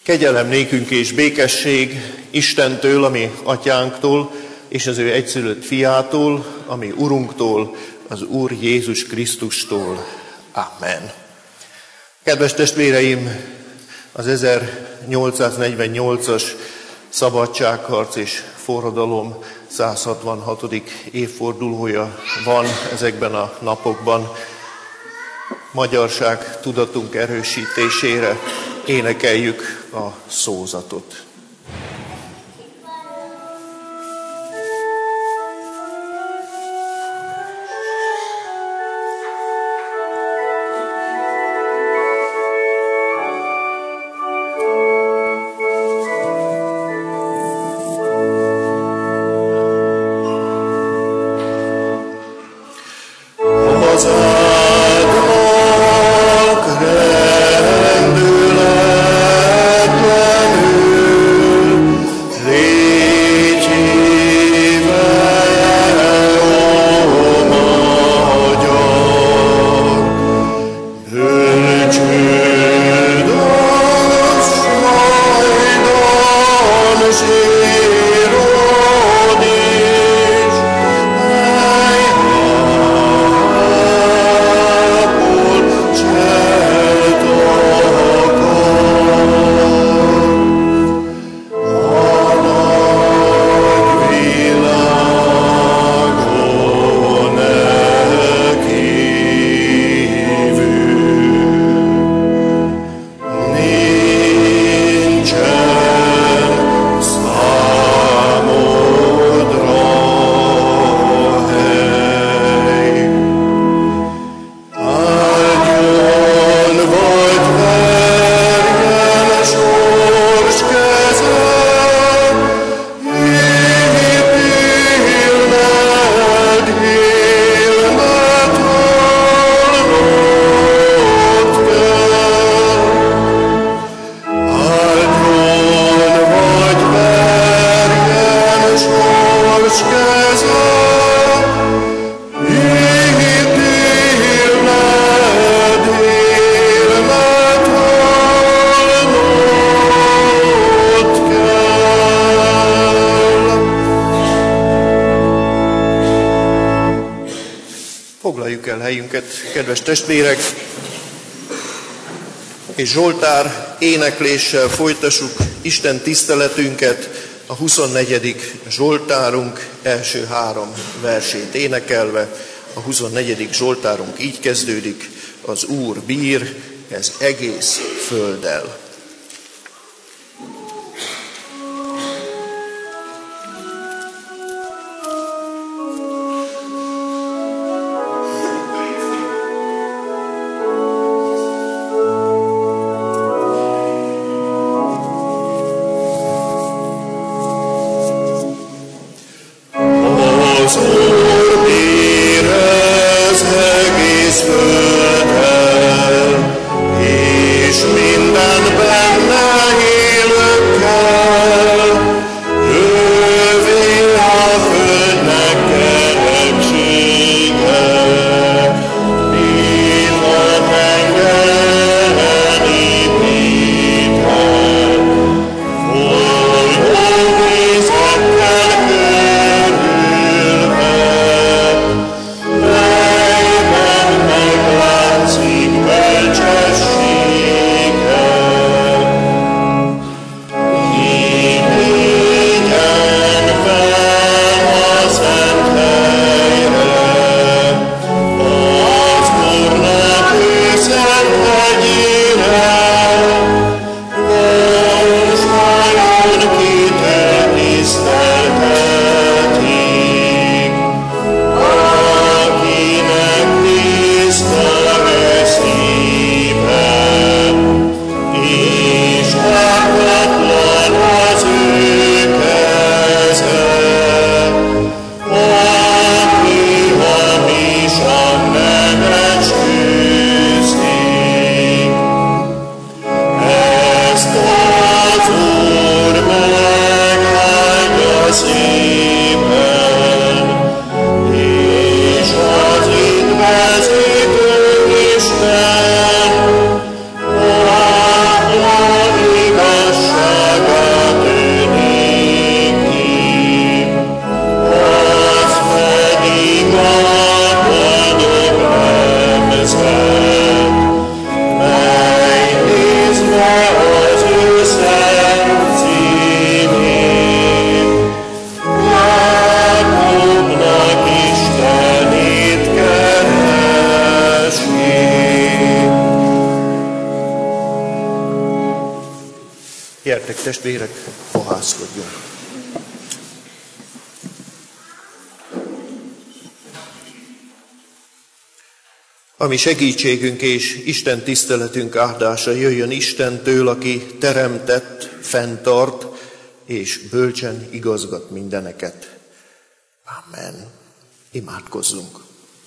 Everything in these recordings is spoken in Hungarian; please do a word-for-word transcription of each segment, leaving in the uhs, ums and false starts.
Kegyelem nékünk és békesség Istentől, ami atyánktól, és az ő egyszülött fiától, ami Urunktól, az Úr Jézus Krisztustól. Amen. Kedves testvéreim, az ezernyolcszáznegyvennyolcas szabadságharc és forradalom száz hatvanhatodik évfordulója van ezekben a napokban. Magyarság tudatunk erősítésére énekeljük a szózatot. Foglaljuk el helyünket, kedves testvérek, és Zsoltár énekléssel folytassuk Isten tiszteletünket, a huszonnegyedik Zsoltárunk első három versét énekelve. A huszonnegyedik Zsoltárunk így kezdődik: az Úr bír ez egész földdel. És minden Gyertek testvérek, fohászkodjunk. Ami segítségünk és Isten tiszteletünk áldása jöjjön Istentől, aki teremtett, fenntart és bölcsen igazgat mindeneket. Amen. Imádkozzunk.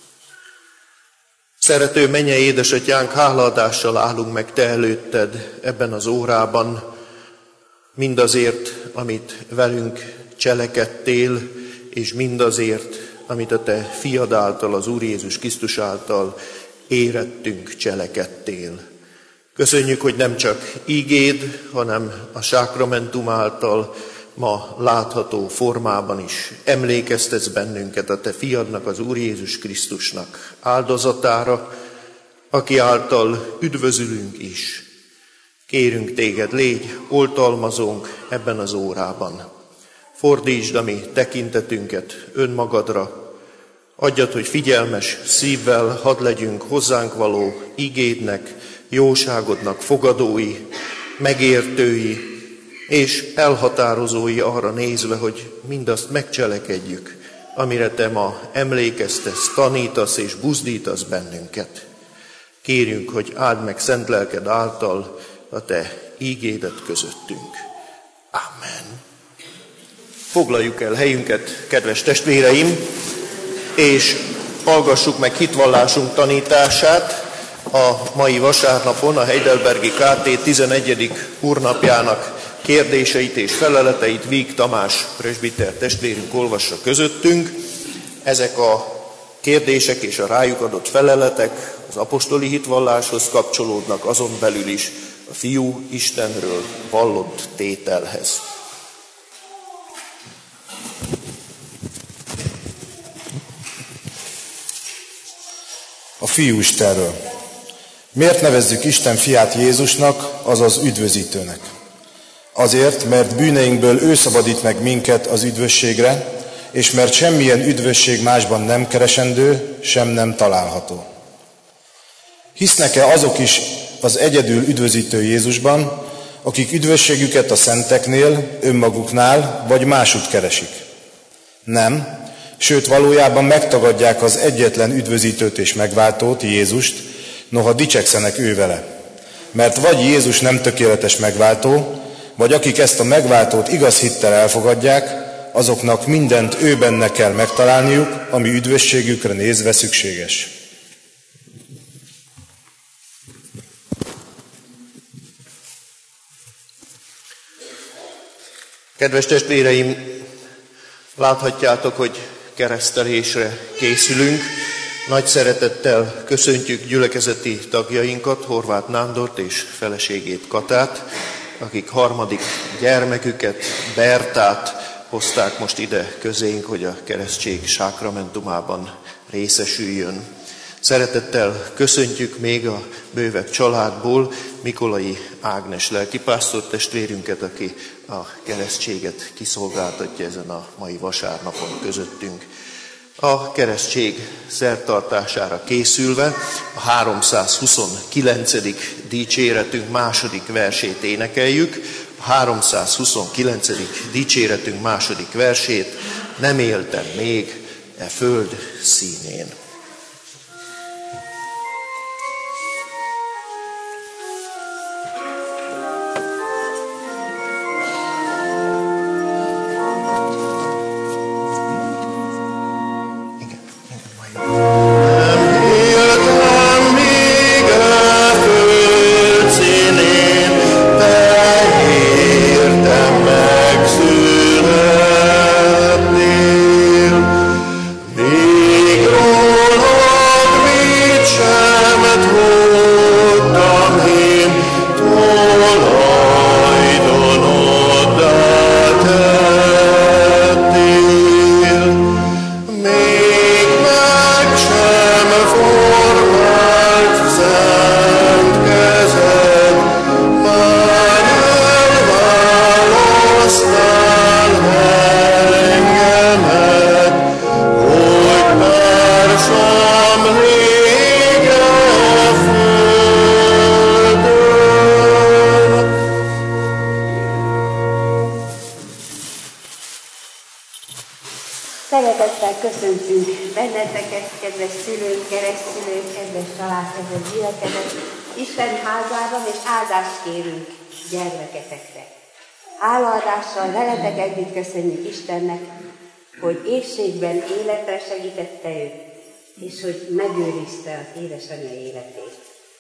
Szerető mennyei édesatyánk, hálaadással állunk meg te előtted ebben az órában, mindazért, amit velünk cselekedtél, és mindazért, amit a te fiad által, az Úr Jézus Krisztus által érettünk, cselekedtél. Köszönjük, hogy nem csak ígéd, hanem a sákramentum által ma látható formában is emlékeztetsz bennünket a te fiadnak, az Úr Jézus Krisztusnak áldozatára, aki által üdvözülünk is. Kérünk téged, légy oltalmazónk ebben az órában. Fordítsd a mi tekintetünket önmagadra, adjad, hogy figyelmes szívvel hadd legyünk hozzánk való ígédnek, jóságodnak fogadói, megértői és elhatározói arra nézve, hogy mindazt megcselekedjük, amire te ma emlékeztesz, tanítasz és buzdítasz bennünket. Kérjünk, hogy áld meg szent lelked által a te ígédet közöttünk. Amen. Foglaljuk el helyünket, kedves testvéreim, és hallgassuk meg hitvallásunk tanítását a mai vasárnapon, a Heidelbergi ká té tizenegyedik úrnapjának kérdéseit és feleleteit Víg Tamás presbiter testvérünk olvassa közöttünk. Ezek a kérdések és a rájuk adott feleletek az apostoli hitvalláshoz kapcsolódnak, azon belül is a Fiú Istenről vallott tételhez. A Fiú Istenről. Miért nevezzük Isten fiát Jézusnak, azaz üdvözítőnek? Azért, mert bűneinkből ő szabadít meg minket az üdvösségre, és mert semmilyen üdvösség másban nem keresendő, sem nem található. Hisznek-e azok is az egyedül üdvözítő Jézusban, akik üdvösségüket a szenteknél, önmaguknál vagy másút keresik? Nem, sőt valójában megtagadják az egyetlen üdvözítőt és megváltót, Jézust, noha dicsekszenek ő vele. Mert vagy Jézus nem tökéletes megváltó, vagy akik ezt a megváltót igaz hittel elfogadják, azoknak mindent ő benne kell megtalálniuk, ami üdvösségükre nézve szükséges. Kedves testvéreim, láthatjátok, hogy keresztelésre készülünk. Nagy szeretettel köszöntjük gyülekezeti tagjainkat, Horváth Nándort és feleségét Katát, akik harmadik gyermeküket, Bertát hozták most ide közénk, hogy a keresztség sákramentumában részesüljön. Szeretettel köszöntjük még a bővebb családból Mikolai Ágnes lelkipásztor testvérünket, aki a keresztséget kiszolgáltatja ezen a mai vasárnapon közöttünk. A keresztség szertartására készülve a háromszázhuszonkilencedik dicséretünk második versét énekeljük. A háromszázhuszonkilencedik dicséretünk második versét: nem éltem még e föld színén. Még Szeretettel köszöntünk benneteket, kedves szülők, keresztszülők, kedves család, kedves gyülekezet, Isten házában, és áldást kérünk gyermeketekre. Hálaadással veletek együtt köszönjük Istennek, hogy épségben életre segítette őt, és hogy megőrizte az édesanyja életét.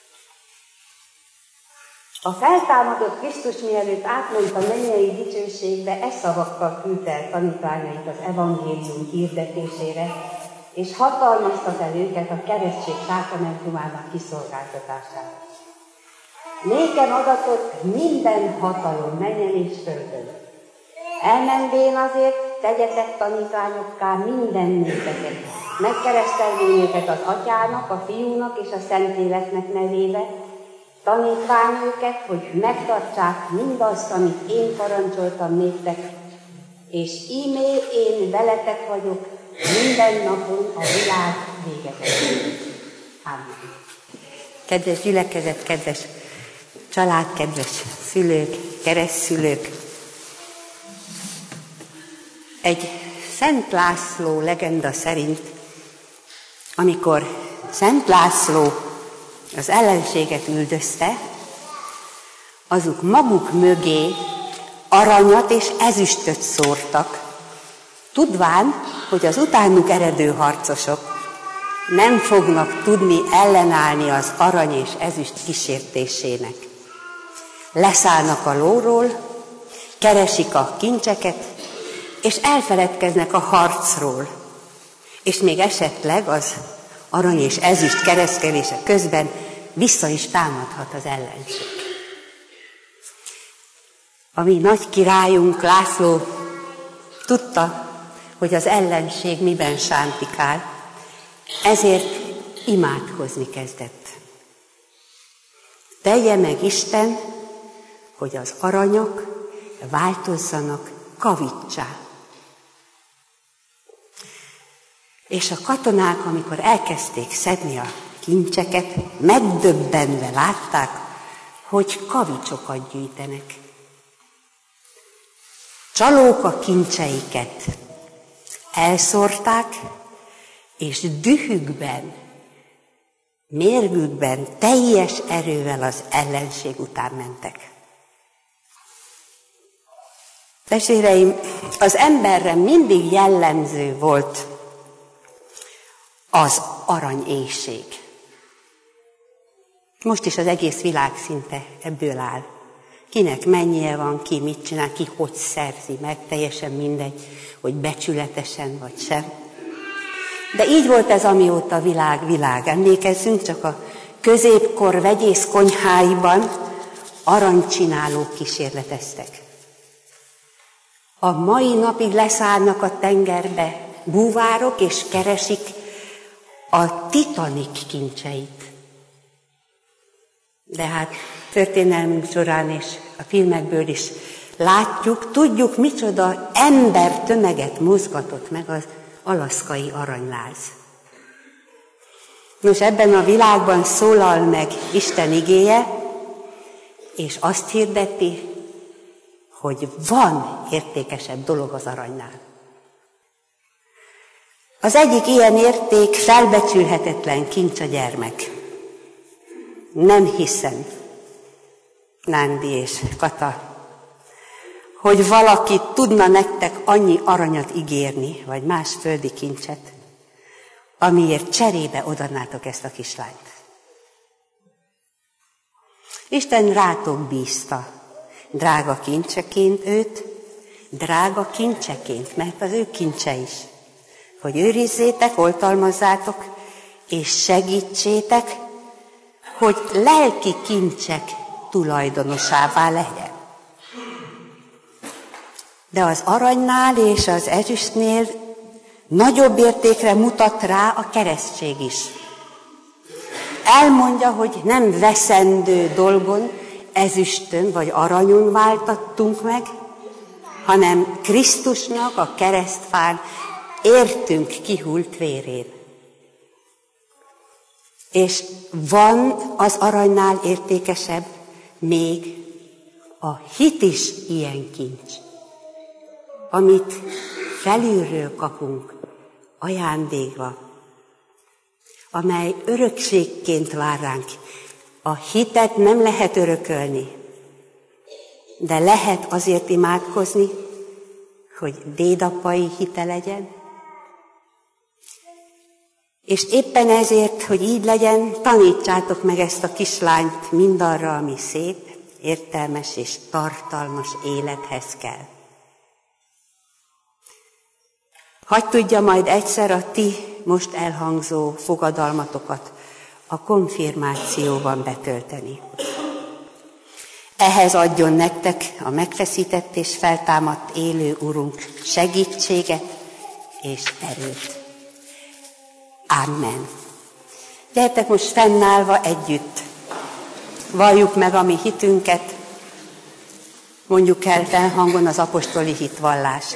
A feltámadott Krisztus mielőtt átment a mennyei dicsőségbe, e szavakkal küldte el tanítványait az evangélium hirdetésére, és hatalmazta fel őket a keresztség sákramentumának kiszolgáltatására. Nékem adatott minden hatalom mennyen és földön. Elmenvén azért tegyetek tanítványokká minden népeket, megkeresztelvén őket az Atyának, a Fiúnak és a Szentléleknek nevébe, tanítván őket, hogy megtartsák mindazt, amit én parancsoltam néktek, és ímé én veletek vagyok minden napon a világ végezetéig. Amen. Kedves gyülekezet, kedves család, kedves szülők, keresztszülők! Egy Szent László legenda szerint, amikor Szent László az ellenséget üldözte, azok maguk mögé aranyat és ezüstöt szórtak, tudván, hogy az utánuk eredő harcosok nem fognak tudni ellenállni az arany és ezüst kísértésének. Leszállnak a lóról, keresik a kincseket, és elfeledkeznek a harcról, és még esetleg az arany és ezüst kereskedése közben vissza is támadhat az ellenség. A mi nagy királyunk László tudta, hogy az ellenség miben sántikál, ezért imádkozni kezdett. Tegye meg Isten, hogy az aranyak változzanak kavicsá. És a katonák, amikor elkezdték szedni a kincseket, megdöbbenve látták, hogy kavicsokat gyűjtenek. Csalók a kincseiket elszórták, és dühükben, mérgükben teljes erővel az ellenség után mentek. Testvéreim, az emberre mindig jellemző volt az aranyéhség. Most is az egész világ szinte ebből áll. Kinek mennyie van, ki mit csinál, ki hogy szerzi meg, teljesen mindegy, hogy becsületesen vagy sem. De így volt ez, amióta a világ világ. Emlékezzünk, csak a középkor vegyész konyháiban aranycsinálók kísérleteztek. A mai napig leszállnak a tengerbe búvárok, és keresik a Titanic kincseit. De hát történelmünk során és a filmekből is látjuk, tudjuk, micsoda ember tömeget mozgatott meg az alaszkai aranyláz. Nos, ebben a világban szólal meg Isten igéje, és azt hirdeti, hogy van értékesebb dolog az aranynál. Az egyik ilyen érték, felbecsülhetetlen kincs a gyermek. Nem hiszem, Nándi és Kata, hogy valaki tudna nektek annyi aranyat ígérni, vagy más földi kincset, amiért cserébe odaadnátok ezt a kislányt. Isten rátok bízta, drága kincseként őt, drága kincseként, mert az ő kincse is, hogy őrizzétek, oltalmazzátok, és segítsétek, hogy lelki kincsek tulajdonosává legyen. De az aranynál és az ezüstnél nagyobb értékre mutat rá a keresztség is. Elmondja, hogy nem veszendő dolgon, ezüstön vagy aranyon váltattunk meg, hanem Krisztusnak a keresztfán értünk kihult vérén. És van az aranynál értékesebb még a hit is ilyen kincs, amit felülről kapunk, ajándékba, amely örökségként vár ránk. A hitet nem lehet örökölni, de lehet azért imádkozni, hogy dédapai hite legyen. És éppen ezért, hogy így legyen, tanítsátok meg ezt a kislányt mindarra, ami szép, értelmes és tartalmas élethez kell. Hadd tudja majd egyszer a ti most elhangzó fogadalmatokat a konfirmációban betölteni. Ehhez adjon nektek a megfeszített és feltámadt élő Urunk segítséget és erőt. Amen. Gyertek most fennállva együtt. Valljuk meg a mi hitünket, mondjuk el felhangon az apostoli hitvallást.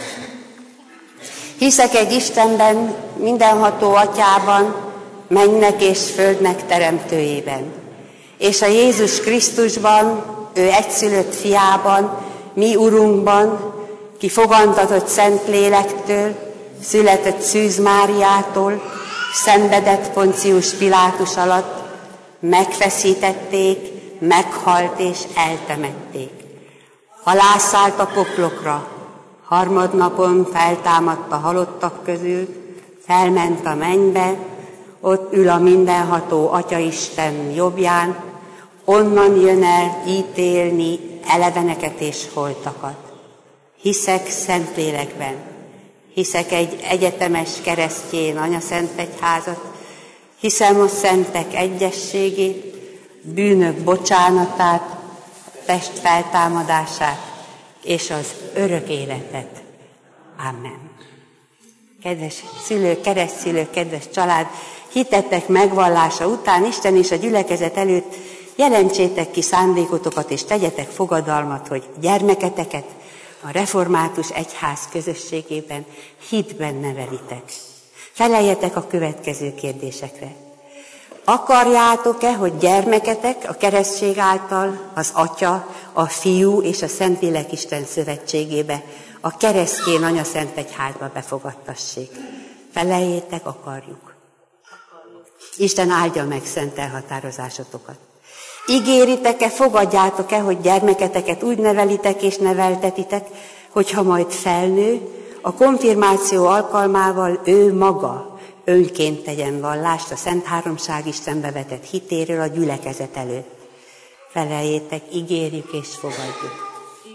Hiszek egy Istenben, mindenható Atyában, mennek és földnek teremtőjében, és a Jézus Krisztusban, ő egyszülött fiában, mi Urunkban, ki fogantatott Szent Lélektől, született Szűz Máriától, szenvedett Poncius Pilátus alatt, megfeszítették, meghalt és eltemették. Alászállt a poklokra, harmadnapon feltámadt a halottak közül, felment a mennybe, ott ül a mindenható Atyaisten jobbján, onnan jön el ítélni eleveneket és holtakat. Hiszek Szentlélekben, hiszek egy egyetemes keresztjén anyaszentegyházat, hiszem a szentek egyességét, bűnök bocsánatát, test feltámadását és az örök életet. Amen. Kedves szülők, keresztszülők, kedves család, hitetek megvallása után Isten és a gyülekezet előtt jelentsétek ki szándékotokat és tegyetek fogadalmat, hogy gyermeketeket a református egyház közösségében hitben nevelitek. Feleljetek a következő kérdésekre. Akarjátok-e, hogy gyermeketek a keresztség által az Atya, a Fiú és a Szentlélek Isten szövetségébe, a keresztény anyaszentegyházba befogadtassék? Feleljétek, akarjuk. Isten áldja meg szent elhatározásotokat. Ígéritek-e, fogadjátok-e, hogy gyermeketeket úgy nevelitek és neveltetitek, hogyha majd felnő, a konfirmáció alkalmával ő maga önként tegyen vallást a Szent Háromság Istenbe vetett hitéről a gyülekezet előtt. Feleljétek, ígérjük és fogadjuk.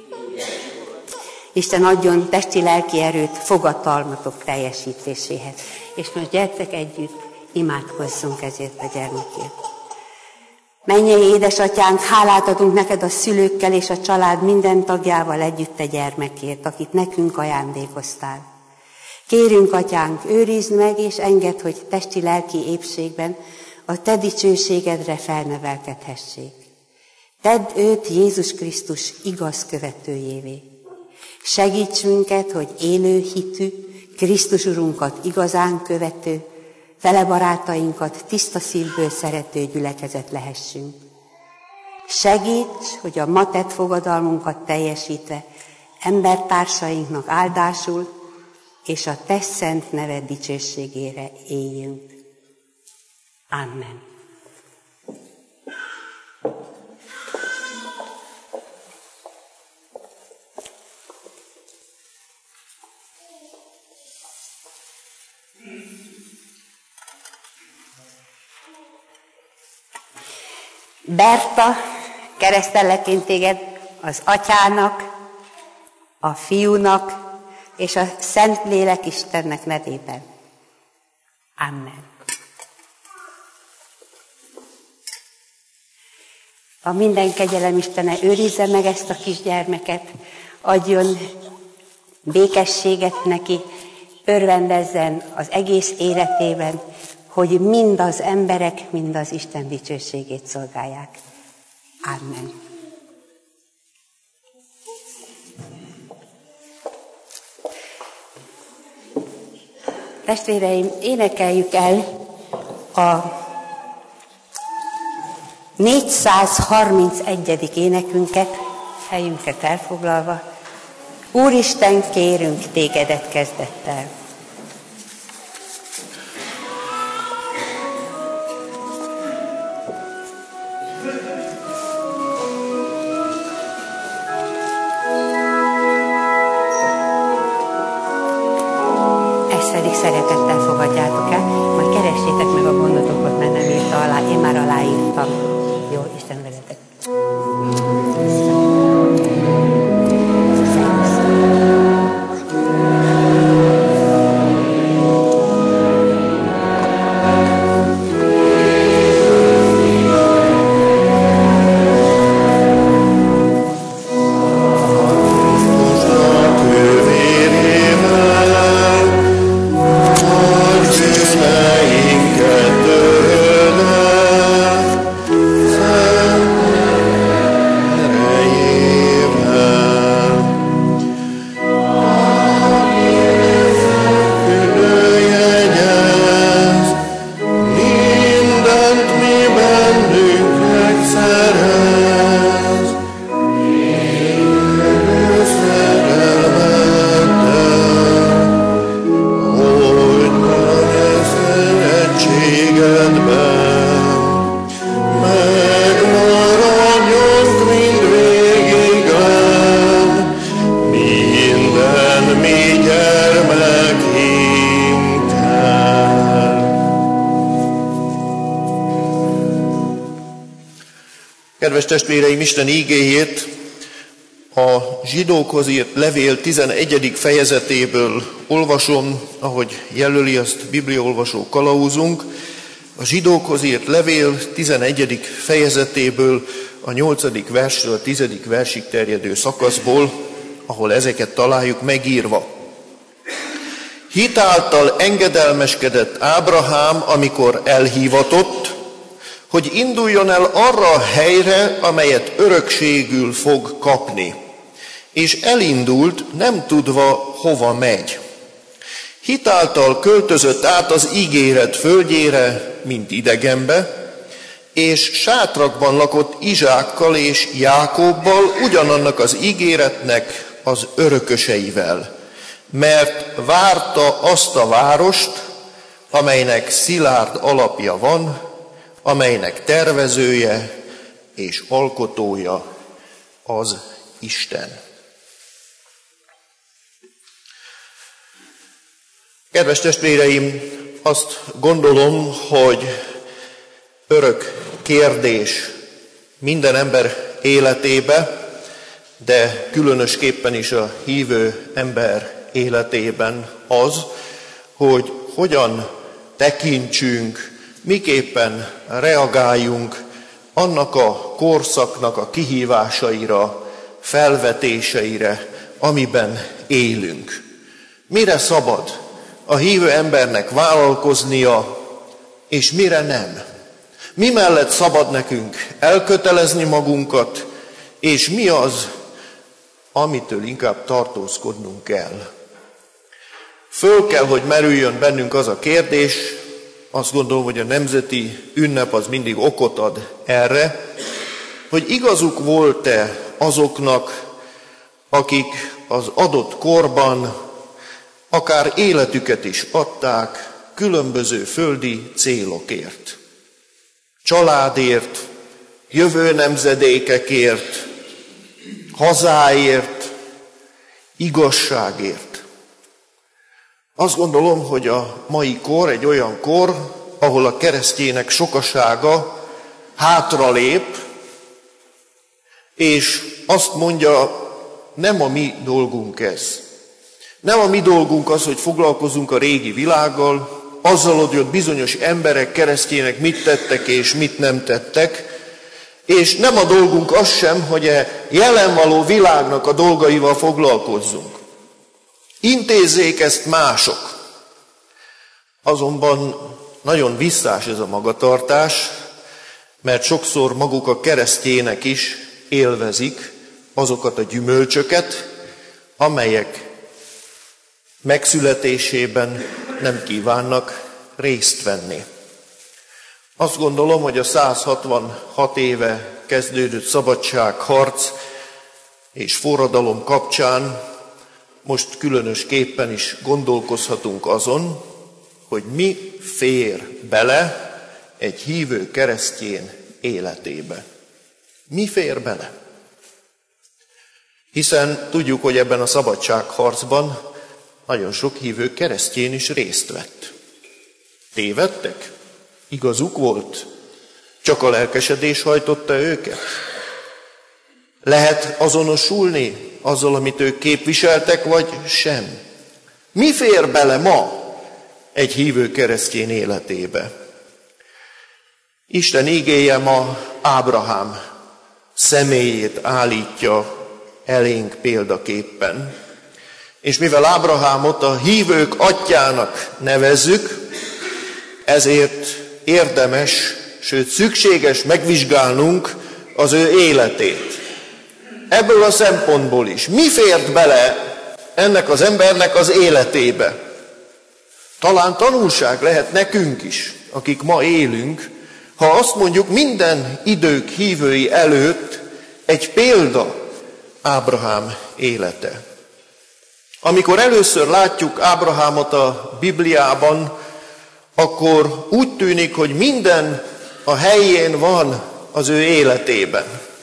Isten adjon testi-lelki erőt fogadalmatok teljesítéséhez. És most gyertek együtt, imádkozzunk ezért a gyermekért. Mennyei édesatyánk, hálát adunk neked a szülőkkel és a család minden tagjával együtt a gyermekért, akit nekünk ajándékoztál. Kérünk, atyánk, őrizd meg és engedd, hogy testi-lelki épségben a te dicsőségedre felnevelkedhessék. Tedd őt Jézus Krisztus igaz követőjévé. Segíts minket, hogy élő hitű, Krisztus Urunkat igazán követő, vele barátainkat tiszta szívből szerető gyülekezet lehessünk. Segíts, hogy a ma tett fogadalmunkat teljesítve embertársainknak áldásul, és a te szent neved dicsőségére éljünk. Amen. Berta, keresztelleként téged az Atyának, a Fiúnak és a Szentlélek Istennek nevében. Amen. A minden kegyelem Istene őrizze meg ezt a kisgyermeket, adjon békességet neki, örvendezzen az egész életében, hogy mind az emberek, mind az Isten dicsőségét szolgálják. Amen. Testvéreim, énekeljük el a négyszázharmincegyedik énekünket, helyünket elfoglalva. Úristen, kérünk tégedet kezdettel. pedig szeretettel fogadjátok el, majd keressétek meg a gondotokat, mert nem írta alá, én már aláírtam. Jó, Isten veletek. Kedves testvéreim, Isten ígéjét a zsidókhoz írt levél tizenegyedik fejezetéből olvasom, ahogy jelöli azt bibliaolvasó kalauzunk. A zsidókhoz írt levél tizenegyedik fejezetéből a nyolcadik versről a tizedik versig terjedő szakaszból, ahol ezeket találjuk megírva. Hit által engedelmeskedett Ábrahám, amikor elhívatott, hogy induljon el arra a helyre, amelyet örökségül fog kapni. És elindult, nem tudva, hova megy. Hitáltal költözött át az ígéret földjére, mint idegenbe, és sátrakban lakott Izsákkal és Jákobbal, ugyanannak az ígéretnek az örököseivel, mert várta azt a várost, amelynek szilárd alapja van, amelynek tervezője és alkotója az Isten. Kedves testvéreim, azt gondolom, hogy örök kérdés minden ember életébe, de különösképpen is a hívő ember életében az, hogy hogyan tekintsünk, miképpen reagáljunk annak a korszaknak a kihívásaira, felvetéseire, amiben élünk. Mire szabad a hívő embernek vállalkoznia, és mire nem? Mi mellett szabad nekünk elkötelezni magunkat, és mi az, amitől inkább tartózkodnunk kell? Föl kell, hogy merüljön bennünk az a kérdés, azt gondolom, hogy a nemzeti ünnep az mindig okot ad erre, hogy igazuk volt-e azoknak, akik az adott korban akár életüket is adták különböző földi célokért. Családért, jövő nemzedékekért, hazáért, igazságért. Azt gondolom, hogy a mai kor egy olyan kor, ahol a keresztjének sokasága hátralép, és azt mondja, nem a mi dolgunk ez. Nem a mi dolgunk az, hogy foglalkozunk a régi világgal, azzal, hogy ott bizonyos emberek keresztjének mit tettek és mit nem tettek, és nem a dolgunk az sem, hogy a jelen való világnak a dolgaival foglalkozzunk. Intézzék ezt mások. Azonban nagyon visszás ez a magatartás, mert sokszor maguk a keresztjének is élvezik azokat a gyümölcsöket, amelyek megszületésében nem kívánnak részt venni. Azt gondolom, hogy a száz hatvanhat éve kezdődött szabadságharc és forradalom kapcsán most különösképpen is gondolkozhatunk azon, hogy mi fér bele egy hívő keresztjén életébe. Mi fér bele? Hiszen tudjuk, hogy ebben a szabadságharcban nagyon sok hívő keresztjén is részt vett. Tévedtek? Igazuk volt? Csak a lelkesedés hajtotta őket? Lehet azonosulni azzal, amit ők képviseltek, vagy sem? Mi fér bele ma egy hívő keresztény életébe? Isten igéje ma Ábrahám személyét állítja elénk példaképpen. És mivel Ábrahámot a hívők atyjának nevezzük, ezért érdemes, sőt szükséges megvizsgálnunk az ő életét. Ebből a szempontból is. Mi fért bele ennek az embernek az életébe? Talán tanulság lehet nekünk is, akik ma élünk, ha azt mondjuk, minden idők hívői előtt egy példa Ábrahám élete. Amikor először látjuk Ábrahámot a Bibliában, akkor úgy tűnik, hogy minden a helyén van az ő életében.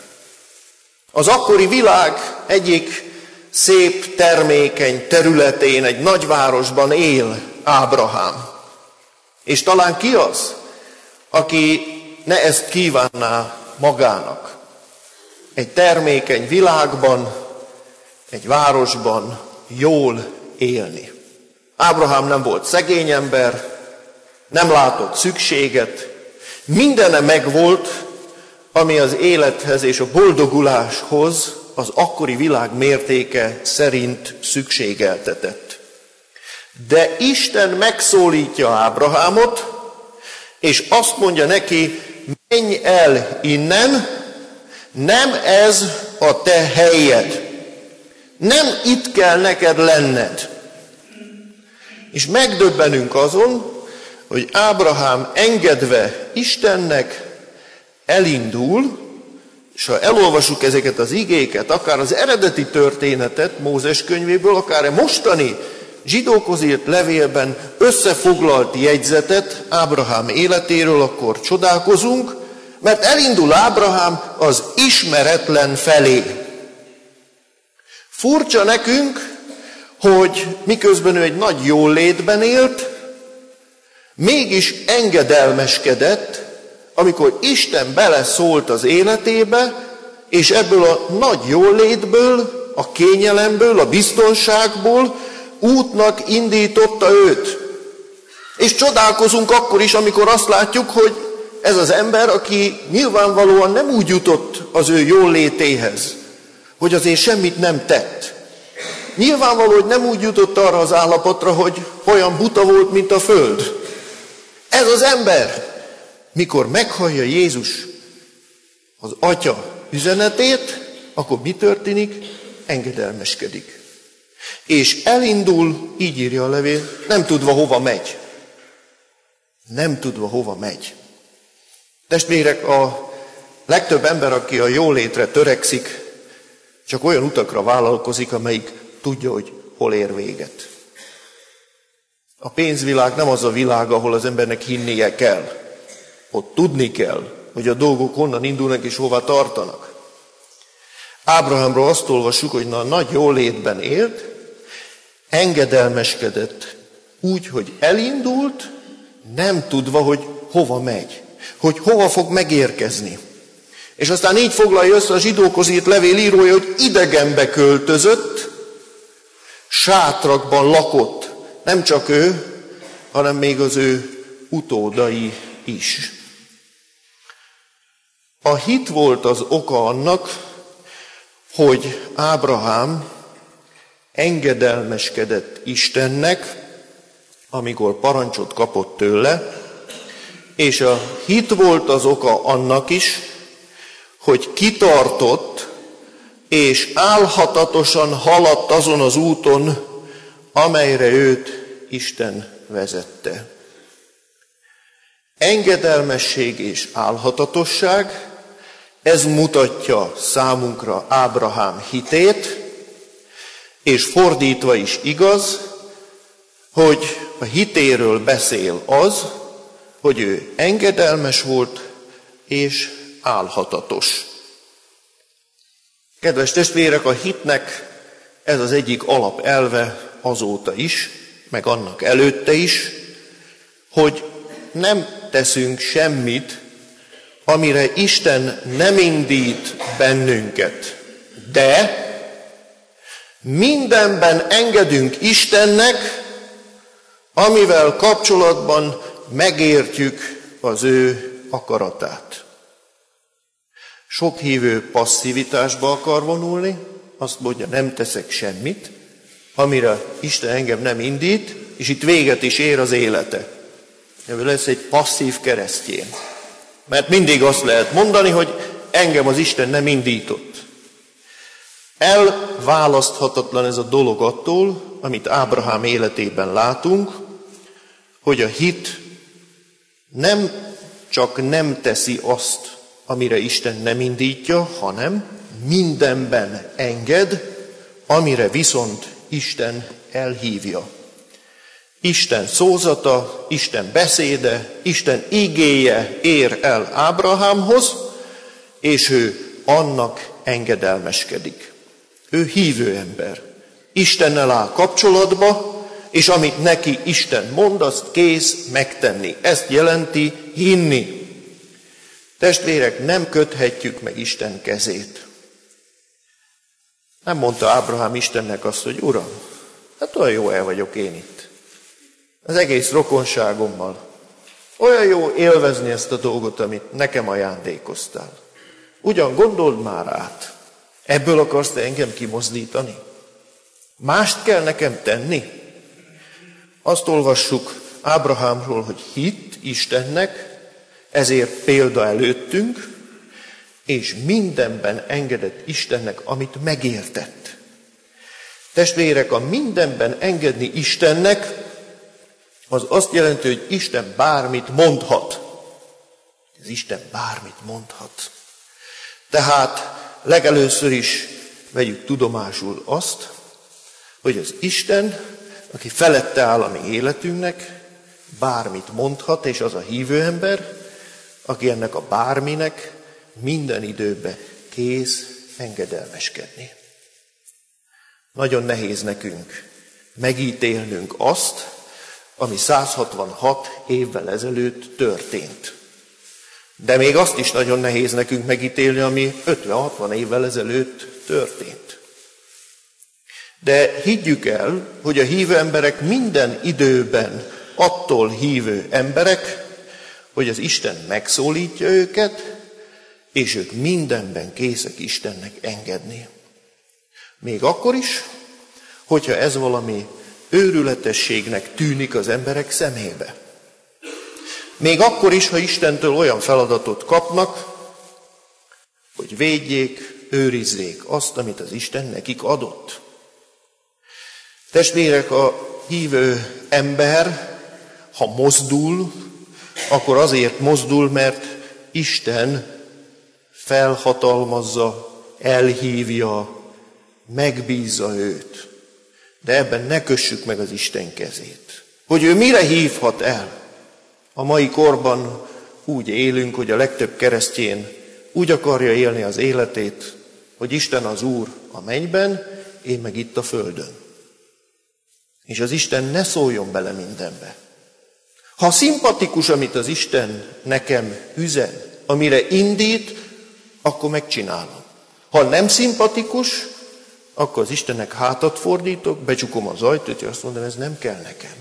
Az akkori világ egyik szép, termékeny területén, egy nagyvárosban él Ábrahám. És talán ki az, aki ne ezt kívánná magának? Egy termékeny világban, egy városban jól élni. Ábrahám nem volt szegény ember, nem látott szükséget, mindene megvolt, ami az élethez és a boldoguláshoz az akkori világ mértéke szerint szükségeltetett. De Isten megszólítja Ábrahámot, és azt mondja neki, menj el innen, nem ez a te helyed. Nem itt kell neked lenned. És megdöbbenünk azon, hogy Ábrahám engedve Istennek elindul, és ha elolvasjuk ezeket az igéket, akár az eredeti történetet Mózes könyvéből, akár a mostani zsidókhoz írt levélben összefoglalt jegyzetet Ábrahám életéről, akkor csodálkozunk, mert elindul Ábrahám az ismeretlen felé. Furcsa nekünk, hogy miközben ő egy nagy jólétben élt, mégis engedelmeskedett, amikor Isten beleszólt az életébe, és ebből a nagy jólétből, a kényelemből, a biztonságból útnak indította őt. És csodálkozunk akkor is, amikor azt látjuk, hogy ez az ember, aki nyilvánvalóan nem úgy jutott az ő jólétéhez, hogy azért semmit nem tett. Nyilvánvaló, hogy nem úgy jutott arra az állapotra, hogy olyan buta volt, mint a föld. Ez az ember, mikor meghallja Jézus az Atya üzenetét, akkor mi történik? Engedelmeskedik. És elindul, így írja a levél, nem tudva hova megy. Nem tudva hova megy. Testvérek, a legtöbb ember, aki a jólétre törekszik, csak olyan utakra vállalkozik, amelyik tudja, hogy hol ér véget. A pénzvilág nem az a világ, ahol az embernek hinnie kell. Ott tudni kell, hogy a dolgok honnan indulnak és hova tartanak. Ábrahámról azt olvassuk, hogy na, nagy jólétben élt, engedelmeskedett úgy, hogy elindult, nem tudva, hogy hova megy, hogy hova fog megérkezni. És aztán így foglalja össze a zsidókhoz írt levél írója, hogy idegenbe költözött, sátrakban lakott. Nem csak ő, hanem még az ő utódai is. A hit volt az oka annak, hogy Ábrahám engedelmeskedett Istennek, amikor parancsot kapott tőle, és a hit volt az oka annak is, hogy kitartott és álhatatosan haladt azon az úton, amelyre őt Isten vezette. Engedelmesség és álhatatosság, ez mutatja számunkra Ábrahám hitét, és fordítva is igaz, hogy a hitéről beszél az, hogy ő engedelmes volt és álhatatos. Kedves testvérek, a hitnek ez az egyik alapelve, azóta is, meg annak előtte is, hogy nem teszünk semmit, amire Isten nem indít bennünket. De mindenben engedünk Istennek, amivel kapcsolatban megértjük az ő akaratát. Sok hívő passzivitásba akar vonulni, azt mondja, nem teszek semmit, amire Isten engem nem indít, és itt véget is ér az élete. Ebből lesz egy passzív keresztény. Mert mindig azt lehet mondani, hogy engem az Isten nem indított. Elválaszthatatlan ez a dolog attól, amit Ábrahám életében látunk, hogy a hit nem csak nem teszi azt, amire Isten nem indítja, hanem mindenben enged, amire viszont Isten elhívja. Isten szózata, Isten beszéde, Isten igéje ér el Ábrahámhoz, és ő annak engedelmeskedik. Ő hívő ember. Istennel áll kapcsolatba, és amit neki Isten mond, azt kész megtenni. Ezt jelenti hinni. Testvérek, nem köthetjük meg Isten kezét. Nem mondta Ábrahám Istennek azt, hogy Uram, hát olyan jó el vagyok én itt. Az egész rokonságommal. Olyan jó élvezni ezt a dolgot, amit nekem ajándékoztál. Ugyan gondold már át, ebből akarsz te engem kimozdítani? Mást kell nekem tenni? Azt olvassuk Ábrahámról, hogy hitt Istennek, ezért példa előttünk, és mindenben engedett Istennek, amit megértett. Testvérek, a mindenben engedni Istennek, az azt jelenti, hogy Isten bármit mondhat. Ez Isten bármit mondhat. Tehát legelőször is vegyük tudomásul azt, hogy az Isten, aki felette áll a mi életünknek, bármit mondhat, és az a hívő ember, aki ennek a bárminek minden időben kész engedelmeskedni. Nagyon nehéz nekünk megítélnünk azt, ami száz hatvanhat évvel ezelőtt történt. De még azt is nagyon nehéz nekünk megítélni, ami ötven-hatvan évvel ezelőtt történt. De higgyük el, hogy a hívő emberek minden időben attól hívő emberek, hogy az Isten megszólítja őket, és ők mindenben készek Istennek engedni. Még akkor is, hogyha ez valami őrületességnek tűnik az emberek szemébe. Még akkor is, ha Istentől olyan feladatot kapnak, hogy védjék, őrizzék azt, amit az Isten nekik adott. Testvérek, a hívő ember, ha mozdul, akkor azért mozdul, mert Isten felhatalmazza, elhívja, megbízza őt. De ebben ne kössük meg az Isten kezét. Hogy ő mire hívhat el? A mai korban úgy élünk, hogy a legtöbb keresztény úgy akarja élni az életét, hogy Isten az Úr a mennyben, én meg itt a földön. És az Isten ne szóljon bele mindenbe. Ha szimpatikus, amit az Isten nekem üzen, amire indít, akkor megcsinálom. Ha nem szimpatikus, akkor az Istennek hátat fordítok, becsukom az ajtót, és azt mondom, ez nem kell nekem.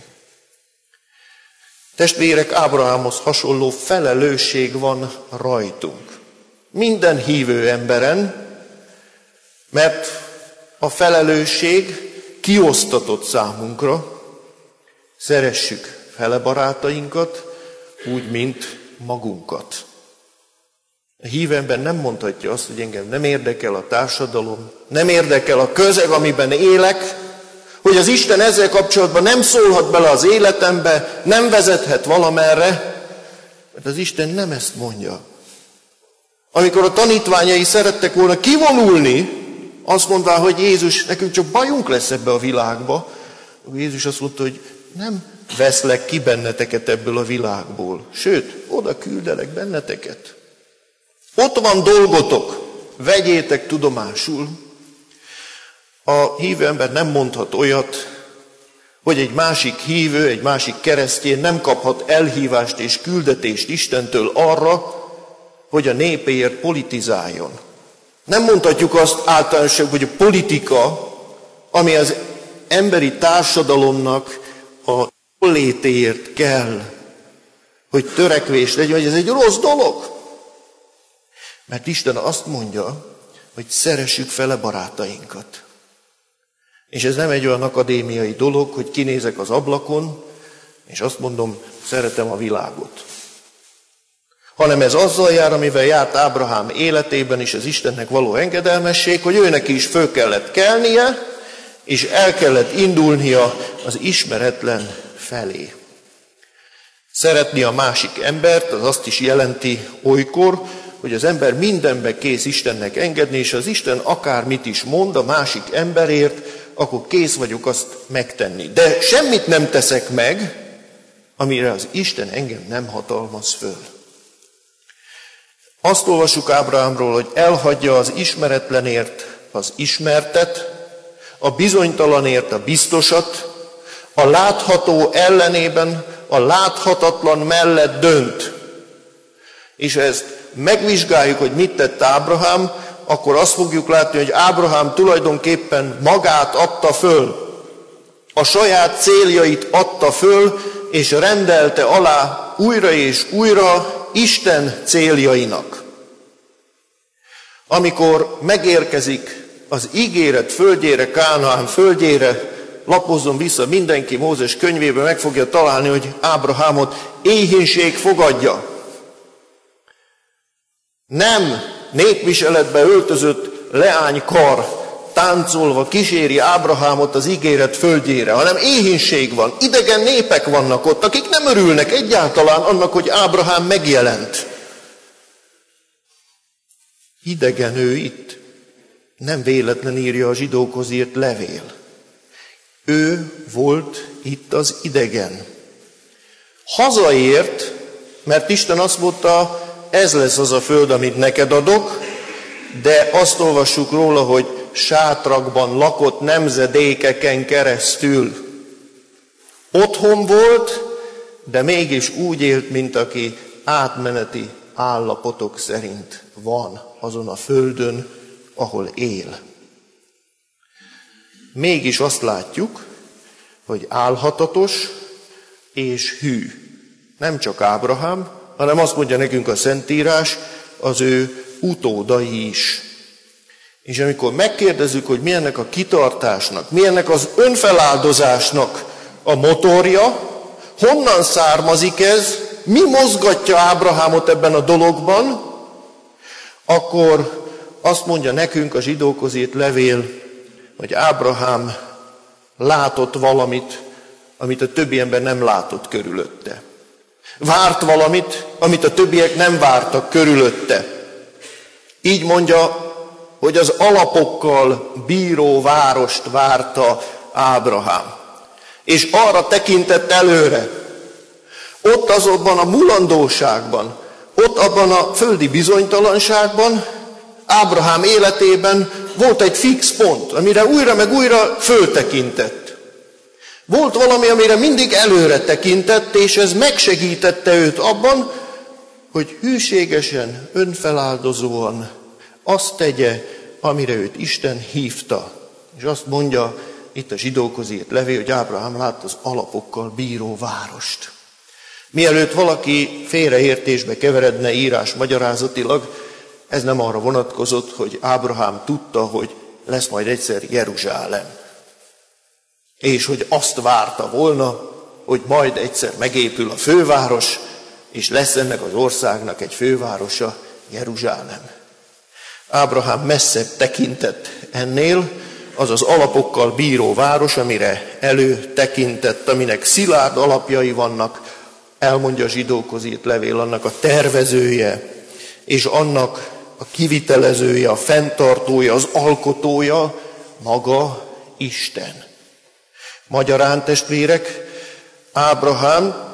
Testvérek, Ábrahámhoz hasonló felelősség van rajtunk. Minden hívő emberen, mert a felelősség kiosztatott számunkra, szeressük fele barátainkat, úgy, mint magunkat. A hívő ember nem mondhatja azt, hogy engem nem érdekel a társadalom, nem érdekel a közeg, amiben élek, hogy az Isten ezzel kapcsolatban nem szólhat bele az életembe, nem vezethet valamerre, mert az Isten nem ezt mondja. Amikor a tanítványai szerettek volna kivonulni, azt mondván, hogy Jézus, nekünk csak bajunk lesz ebbe a világba, Jézus azt mondta, hogy nem veszlek ki benneteket ebből a világból, sőt, oda küldelek benneteket. Ott van dolgotok, vegyétek tudomásul. A hívő ember nem mondhat olyat, hogy egy másik hívő, egy másik keresztény nem kaphat elhívást és küldetést Istentől arra, hogy a népéért politizáljon. Nem mondhatjuk azt általánosan, hogy a politika, ami az emberi társadalomnak a létéért kell, hogy törekvés legyen, hogy ez egy rossz dolog. Mert Isten azt mondja, hogy szeressük fele barátainkat. És ez nem egy olyan akadémiai dolog, hogy kinézek az ablakon, és azt mondom, szeretem a világot. Hanem ez azzal jár, amivel járt Ábrahám életében is az Istennek való engedelmesség, hogy őnek is föl kellett kelnie, és el kellett indulnia az ismeretlen felé. Szeretni a másik embert, az azt is jelenti olykor, hogy az ember mindenbe kész Istennek engedni, és az Isten akármit is mond a másik emberért, akkor kész vagyok azt megtenni. De semmit nem teszek meg, amire az Isten engem nem hatalmaz föl. Azt olvassuk Ábrahámról, hogy elhagyja az ismeretlenért az ismertet, a bizonytalanért a biztosat, a látható ellenében a láthatatlan mellett dönt. És ezt megvizsgáljuk, hogy mit tett Ábrahám, akkor azt fogjuk látni, hogy Ábrahám tulajdonképpen magát adta föl. A saját céljait adta föl, és rendelte alá újra és újra Isten céljainak. Amikor megérkezik az ígéret földjére, Kánaán földjére, lapozzon vissza mindenki Mózes könyvébe, meg fogja találni, hogy Ábrahámot éhínség fogadja. Nem népviseletbe öltözött leánykar táncolva kíséri Ábrahámot az ígéret földjére, hanem éhínség van, idegen népek vannak ott, akik nem örülnek egyáltalán annak, hogy Ábrahám megjelent. Idegen ő itt, nem véletlen írja a zsidókhoz írt levél. Ő volt itt az idegen. Hazaért, mert Isten azt mondta, ez lesz az a föld, amit neked adok, de azt olvassuk róla, hogy sátrakban lakott nemzedékeken keresztül. Otthon volt, de mégis úgy élt, mint aki átmeneti állapotok szerint van azon a földön, ahol él. Mégis azt látjuk, hogy álhatatos és hű. Nem csak Ábrahám, hanem azt mondja nekünk a Szentírás, az ő utódai is. És amikor megkérdezzük, hogy milyennek a kitartásnak, milyennek az önfeláldozásnak a motorja, honnan származik ez, mi mozgatja Ábrahámot ebben a dologban, akkor azt mondja nekünk a zsidókhoz írt levél, hogy Ábrahám látott valamit, amit a többi ember nem látott körülötte. Várt valamit, amit a többiek nem vártak körülötte. Így mondja, hogy az alapokkal bíró várost várta Ábrahám. És arra tekintett előre. Ott azonban a mulandóságban, ott abban a földi bizonytalanságban, Ábrahám életében volt egy fix pont, amire újra meg újra föltekintett. Volt valami, amire mindig előre tekintett, és ez megsegítette őt abban, hogy hűségesen, önfeláldozóan azt tegye, amire őt Isten hívta. És azt mondja itt a zsidókhoz írt levél, hogy Ábrahám lát az alapokkal bíró várost. Mielőtt valaki félreértésbe keveredne írás magyarázatilag, ez nem arra vonatkozott, hogy Ábrahám tudta, hogy lesz majd egyszer Jeruzsálem. És hogy azt várta volna, hogy majd egyszer megépül a főváros, és lesz ennek az országnak egy fővárosa, Jeruzsálem. Ábrahám messzebb tekintett ennél, az az alapokkal bíró város, amire előtekintett, aminek szilárd alapjai vannak, elmondja a zsidókhoz írt levél, annak a tervezője, és annak a kivitelezője, a fenntartója, az alkotója, maga Isten. Magyarán, testvérek, Ábrahám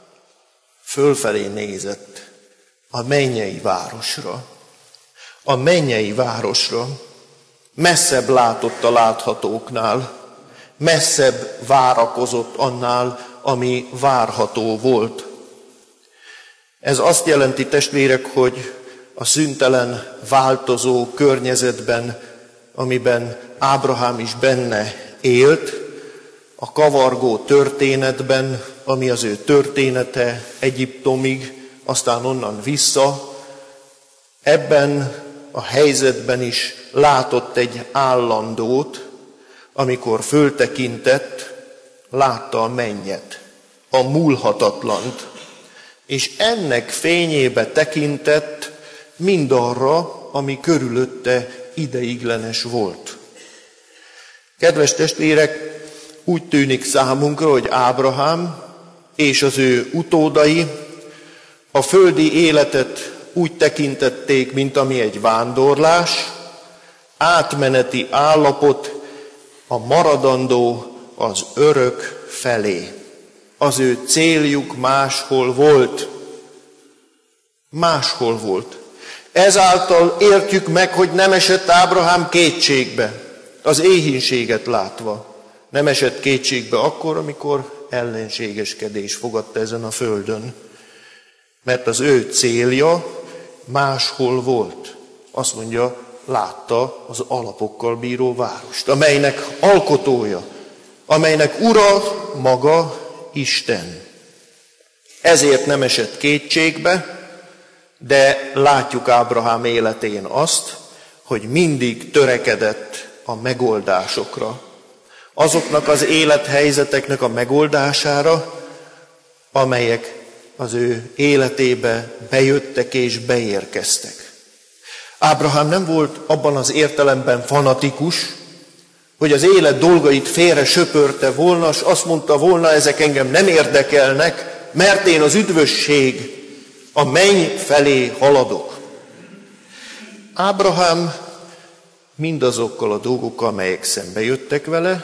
fölfelé nézett a mennyei városra. A mennyei városra messzebb látott a láthatóknál, messzebb várakozott annál, ami várható volt. Ez azt jelenti, testvérek, hogy a szüntelen, változó környezetben, amiben Ábrahám is benne élt, a kavargó történetben, ami az ő története Egyiptomig, aztán onnan vissza, ebben a helyzetben is látott egy állandót, amikor föltekintett, látta a mennyet, a múlhatatlant, és ennek fényébe tekintett mindarra, ami körülötte ideiglenes volt. Kedves testvérek, úgy tűnik számunkra, hogy Ábrahám és az ő utódai a földi életet úgy tekintették, mint ami egy vándorlás, átmeneti állapot, a maradandó, az örök felé. Az ő céljuk máshol volt. Máshol volt. Ezáltal értjük meg, hogy nem esett Ábrahám kétségbe, az éhínséget látva. Nem esett kétségbe akkor, amikor ellenségeskedés fogadta ezen a földön. Mert az ő célja máshol volt. Azt mondja, látta az alapokkal bíró várost, amelynek alkotója, amelynek ura maga Isten. Ezért nem esett kétségbe, de látjuk Ábrahám életén azt, hogy mindig törekedett a megoldásokra. Azoknak az élethelyzeteknek a megoldására, amelyek az ő életébe bejöttek és beérkeztek. Ábrahám nem volt abban az értelemben fanatikus, hogy az élet dolgait félre söpörte volna, és azt mondta volna, ezek engem nem érdekelnek, mert én az üdvösség, a menny felé haladok. Ábrahám mindazokkal a dolgokkal, amelyek szembe jöttek vele,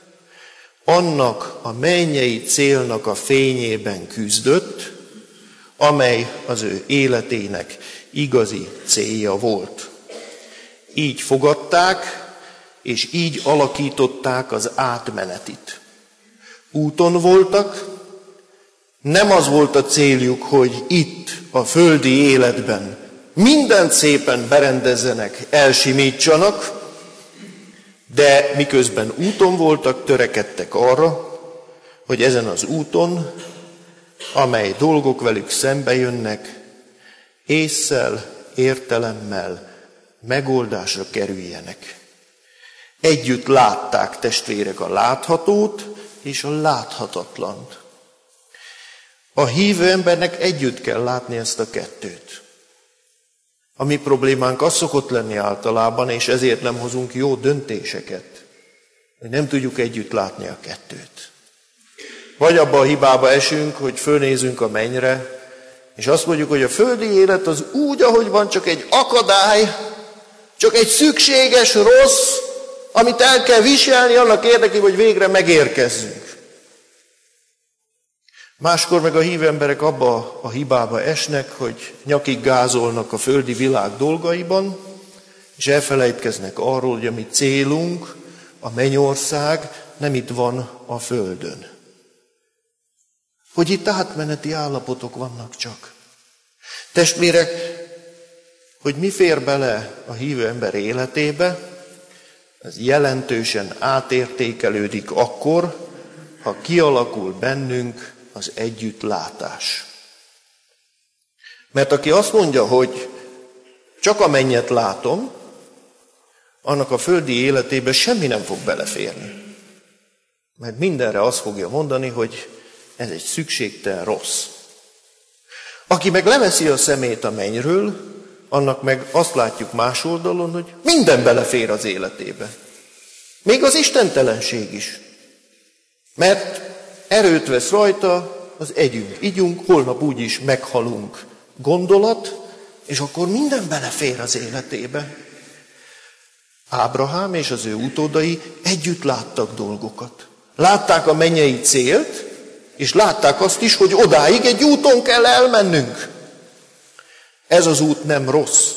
annak a mennyei célnak a fényében küzdött, amely az ő életének igazi célja volt. Így fogadták, és így alakították az átmenetit. Úton voltak, nem az volt a céljuk, hogy itt, a földi életben mindent szépen berendezzenek, elsimítsanak, de miközben úton voltak, törekedtek arra, hogy ezen az úton, amely dolgok velük szembe jönnek, ésszel, értelemmel megoldásra kerüljenek. Együtt látták, testvérek, a láthatót és a láthatatlant. A hívő embernek együtt kell látni ezt a kettőt. A mi problémánk az szokott lenni általában, és ezért nem hozunk jó döntéseket, hogy nem tudjuk együtt látni a kettőt. Vagy abba a hibába esünk, hogy fölnézünk a mennyre, és azt mondjuk, hogy a földi élet az úgy, ahogy van, csak egy akadály, csak egy szükséges rossz, amit el kell viselni annak érdekében, hogy végre megérkezzünk. Máskor meg a hívő emberek abba a hibába esnek, hogy nyakig gázolnak a földi világ dolgaiban, és elfelejtkeznek arról, hogy a mi célunk, a mennyország nem itt van a földön. Hogy itt átmeneti állapotok vannak csak. Testvérek, hogy mi fér bele a hívő ember életébe, ez jelentősen átértékelődik akkor, ha kialakul bennünk az együttlátás. Mert aki azt mondja, hogy csak a mennyet látom, annak a földi életébe semmi nem fog beleférni. Mert mindenre azt fogja mondani, hogy ez egy szükségtelen rossz. Aki meg leveszi a szemét a mennyről, annak meg azt látjuk más oldalon, hogy minden belefér az életébe. Még az istentelenség is. Mert erőt vesz rajta, az együnk, igyunk, holnap úgyis meghalunk gondolat, és akkor minden belefér az életébe. Ábrahám és az ő utódai együtt láttak dolgokat. Látták a mennyei célt, és látták azt is, hogy odáig egy úton kell elmennünk. Ez az út nem rossz.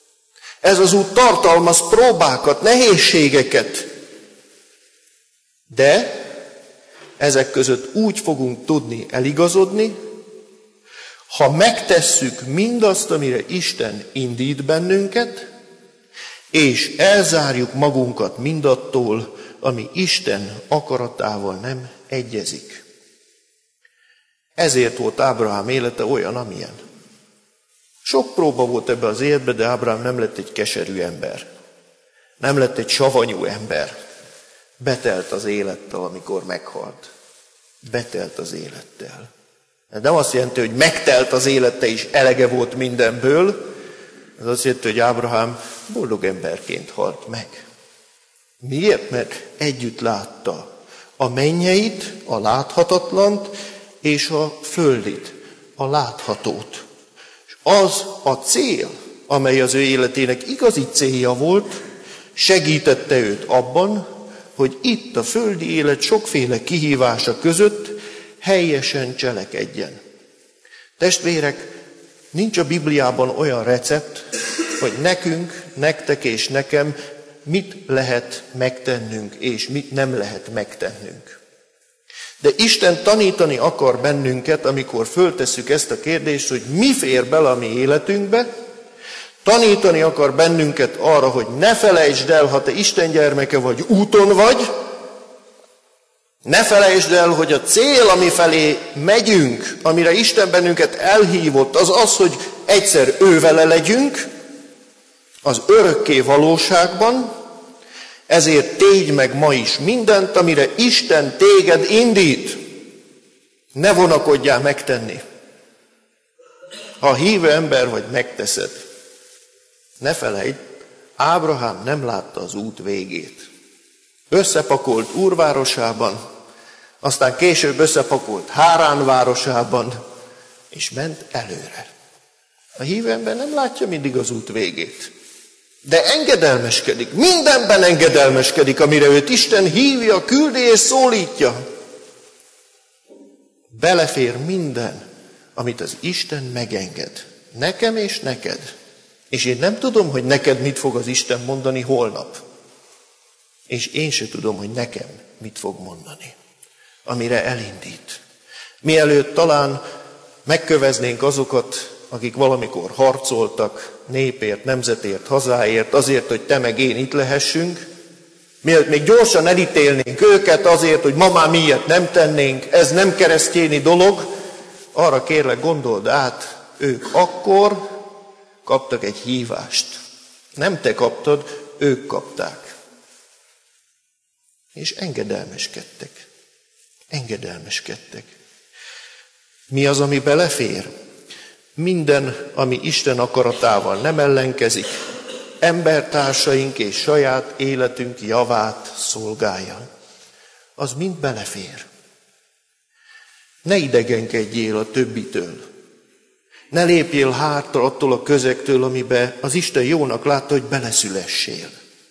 Ez az út tartalmaz próbákat, nehézségeket. De ezek között úgy fogunk tudni eligazodni, ha megtesszük mindazt, amire Isten indít bennünket, és elzárjuk magunkat mindattól, ami Isten akaratával nem egyezik. Ezért volt Ábrahám élete olyan, amilyen. Sok próba volt ebbe az életbe, de Ábrahám nem lett egy keserű ember. Nem lett egy savanyú ember. Betelt az élettel, amikor meghalt. Betelt az élettel. Ez nem azt jelenti, hogy megtelt az élete és elege volt mindenből. Ez azt jelenti, hogy Ábrahám boldog emberként halt meg. Miért? Mert együtt látta a mennyeit, a láthatatlant, és a földit, a láthatót. És az a cél, amely az ő életének igazi célja volt, segítette őt abban, hogy itt a földi élet sokféle kihívása között helyesen cselekedjen. Testvérek, nincs a Bibliában olyan recept, hogy nekünk, nektek és nekem mit lehet megtennünk, és mit nem lehet megtennünk. De Isten tanítani akar bennünket, amikor föltesszük ezt a kérdést, hogy mi fér bele a mi életünkbe, tanítani akar bennünket arra, hogy ne felejtsd el, ha te Isten gyermeke vagy, úton vagy, ne felejtsd el, hogy a cél, ami felé megyünk, amire Isten bennünket elhívott, az az, hogy egyszer ővele legyünk, az örökké valóságban, ezért tégy meg ma is mindent, amire Isten téged indít. Ne vonakodjál megtenni. Ha hívő ember vagy, megteszed. Ne felejtsd, Ábrahám nem látta az út végét. Összepakolt Úr városában, aztán később összepakolt Hárán városában, és ment előre. A hívő ember nem látja mindig az út végét. De engedelmeskedik, mindenben engedelmeskedik, amire őt Isten hívja, küldi és szólítja. Belefér minden, amit az Isten megenged. Nekem és neked. És én nem tudom, hogy neked mit fog az Isten mondani holnap. És én se tudom, hogy nekem mit fog mondani, amire elindít. Mielőtt talán megköveznénk azokat, akik valamikor harcoltak népért, nemzetért, hazáért, azért, hogy te meg én itt lehessünk, mielőtt még gyorsan elítélnénk őket azért, hogy ma már mi ilyet nem tennénk, ez nem keresztjéni dolog, arra kérlek, gondold át, ők akkor kaptak egy hívást. Nem te kaptad, ők kapták. És engedelmeskedtek. Engedelmeskedtek. Mi az, ami belefér? Minden, ami Isten akaratával nem ellenkezik, embertársaink és saját életünk javát szolgálja. Az mind belefér. Ne idegenkedjél a többitől. Ne lépjél hátra attól a közektől, amibe az Isten jónak látta, hogy beleszülessél.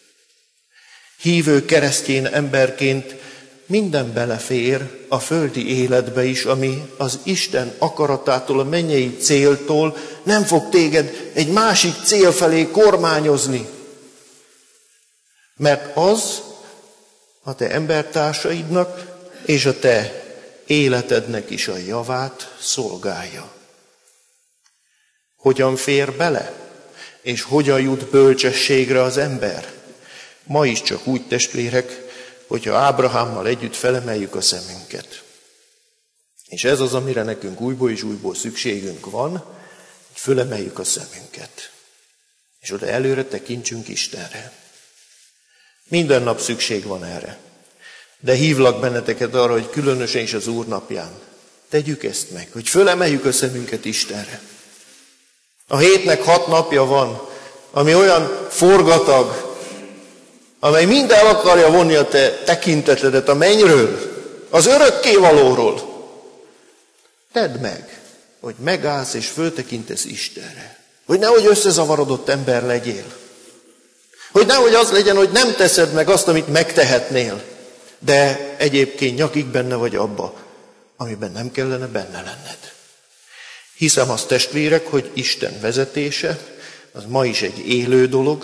Hívő keresztény emberként minden belefér a földi életbe is, ami az Isten akaratától, a mennyei céltól nem fog téged egy másik cél felé kormányozni. Mert az a te embertársaidnak és a te életednek is a javát szolgálja. Hogyan fér bele, és hogyan jut bölcsességre az ember? Ma is csak úgy, testvérek, hogyha Ábrahámmal együtt felemeljük a szemünket. És ez az, amire nekünk újból és újból szükségünk van, hogy fölemeljük a szemünket. És oda előre tekintsünk Istenre. Minden nap szükség van erre. De hívlak benneteket arra, hogy különösen is az Úr napján tegyük ezt meg, hogy fölemeljük a szemünket Istenre. A hétnek hat napja van, ami olyan forgatag, amely mind el akarja vonni a te tekintetedet a mennyről, az örökkévalóról. Tedd meg, hogy megállsz és föltekintesz Istenre. Hogy nehogy összezavarodott ember legyél. Hogy nehogy az legyen, hogy nem teszed meg azt, amit megtehetnél, de egyébként nyakig benne vagy abba, amiben nem kellene benne lenned. Hiszem azt, testvérek, hogy Isten vezetése, az ma is egy élő dolog,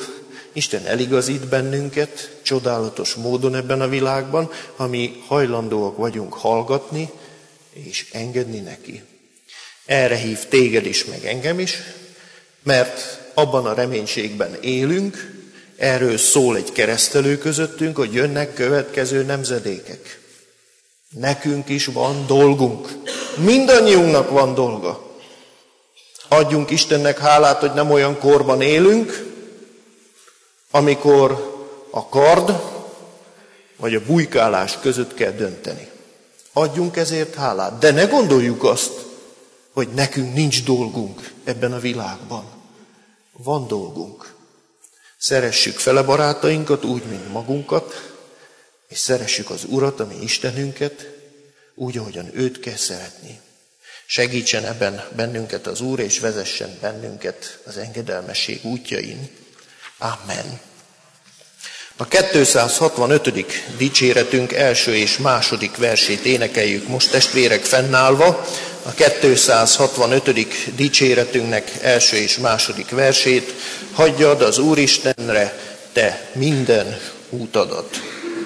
Isten eligazít bennünket csodálatos módon ebben a világban, ha mi hajlandóak vagyunk hallgatni és engedni neki. Erre hív téged is, meg engem is, mert abban a reménységben élünk, erről szól egy keresztelő közöttünk, hogy jönnek következő nemzedékek. Nekünk is van dolgunk. Mindannyiunknak van dolga. Adjunk Istennek hálát, hogy nem olyan korban élünk, amikor a kard vagy a bujkálás között kell dönteni. Adjunk ezért hálát, de ne gondoljuk azt, hogy nekünk nincs dolgunk ebben a világban. Van dolgunk. Szeressük fele barátainkat úgy, mint magunkat, és szeressük az Urat, ami Istenünket, úgy, ahogyan őt kell szeretni. Segítsen ebben bennünket az Úr, és vezessen bennünket az engedelmesség útjain. Amen. A kétszázhatvanötödik dicséretünk első és második versét énekeljük most, testvérek, fennállva. A kétszázhatvanötödik dicséretünknek első és második versét: hagyjad az Úristenre te minden útadat.